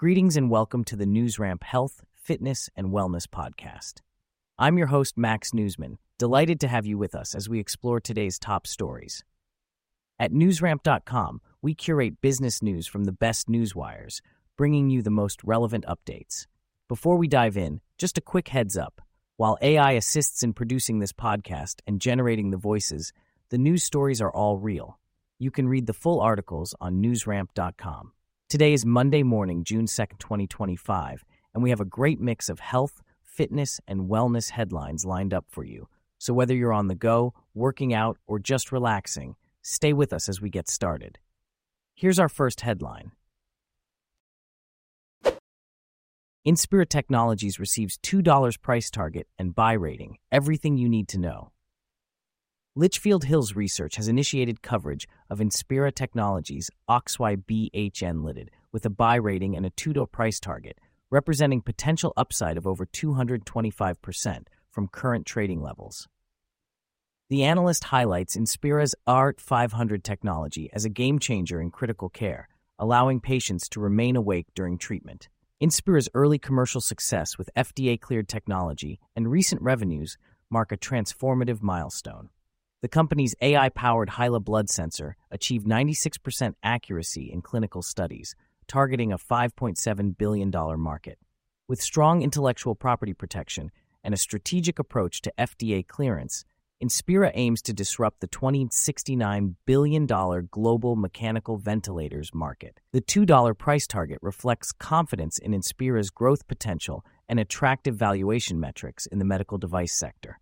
Greetings and welcome to the NewsRamp Health, Fitness, and Wellness Podcast. I'm your host, Max Newsman, delighted to have you with us as we explore today's top stories. At newsramp.com, we curate business news from the best newswires, bringing you the most relevant updates. Before we dive in, just a quick heads up. While AI assists in producing this podcast and generating the voices, the news stories are all real. You can read the full articles on newsramp.com. Today is Monday morning, June 2nd, 2025, and we have a great mix of health, fitness, and wellness headlines lined up for you. So whether you're on the go, working out, or just relaxing, stay with us as we get started. Here's our first headline. Inspira Technologies receives $2 price target and buy rating, everything you need to know. Litchfield Hills Research has initiated coverage of Inspira Technologies OXY-BHN Limited with a buy rating and a $2 price target, representing potential upside of over 225% from current trading levels. The analyst highlights Inspira's ART-500 technology as a game-changer in critical care, allowing patients to remain awake during treatment. Inspira's early commercial success with FDA-cleared technology and recent revenues mark a transformative milestone. The company's AI-powered HYLA blood sensor achieved 96% accuracy in clinical studies, targeting a $5.7 billion market. With strong intellectual property protection and a strategic approach to FDA clearance, Inspira aims to disrupt the $2069 billion global mechanical ventilators market. The $2 price target reflects confidence in Inspira's growth potential and attractive valuation metrics in the medical device sector.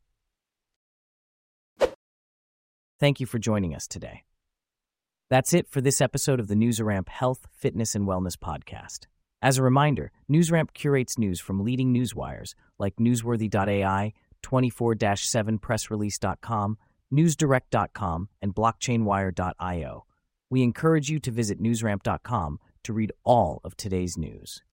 Thank you for joining us today. That's it for this episode of the NewsRamp Health, Fitness, and Wellness Podcast. As a reminder, NewsRamp curates news from leading newswires like Newsworthy.ai, 24/7pressrelease.com, newsdirect.com, and blockchainwire.io. We encourage you to visit newsramp.com to read all of today's news.